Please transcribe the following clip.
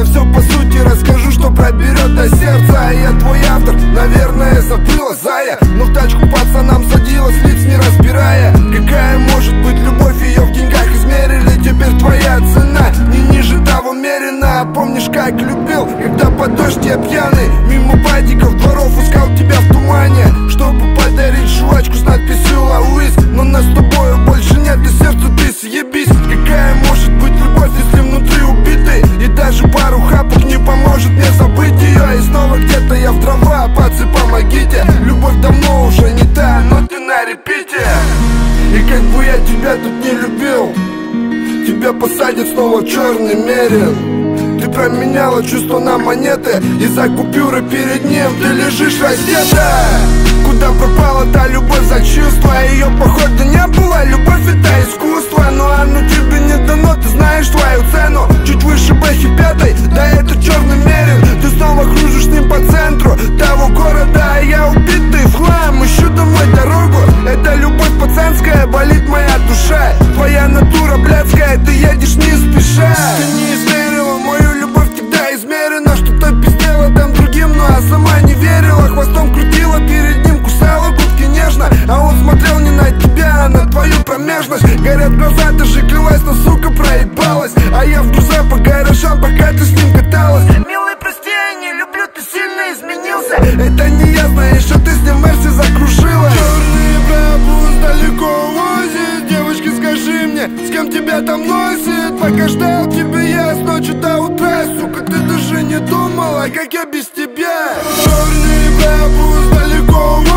Я все по сути расскажу, что проберет до сердца. А я твой автор, наверное, забыла, зая. Но в тачку пацанам садилась, лиц не разбирая. Какая может быть любовь, ее в деньгах измерили. Теперь твоя цена не ниже того мерена. Помнишь, как любил, когда под дождь я пьяный мимо падиков дворов искал тебя в тумане, чтобы подарить жвачку с надписью «Лауис». Но нас с тобою больше нет, и сердцу ты съебись. Какая может быть любовь, если внутри убитый? И даже пару хапок не поможет мне забыть ее. И снова где-то я в дрова, пацы, помогите. Любовь давно уже не та, но ты на репите. И как бы я тебя тут не любил, тебя посадят снова в черный мерин. Ты променяла чувство на монеты, и за купюры перед ним ты лежишь раздета. Куда пропала та любовь за чувства? Ее походу не было, любовь это искусство. Но оно тебе не дано, ты знаешь свою цену. Чуть выше Бэхи пятой, да это черный мерин. Ты снова кружишь с ним по центру того города, а я убитый в хлам, ищу домой дорогу. Это любовь пацанская, болит моя душа. Твоя натура блядская, ты едешь не спеша. Ты не измерила мою любовь, тогда измерена. Что-то пиздела там другим, но а сама не верила. Хвостом крутила перед ним, кусала губки нежно. А он смотрел не на тебя, а на твою промежность. Горят глаза, ты же клялась, но сука проебалась. А я в друзья по гаражам, пока ты с ним каталась. Милый, прости, я не люблю, ты сильно изменился. Это не ясно, еще ты с ним Мерси закружила. Черный бабус далеко возит. Девочки, скажи мне, с кем тебя там носит? Пока ждал тебя я с ночи до утра. Сука, ты даже не думала, как я без тебя. Черный бабус далеко возит.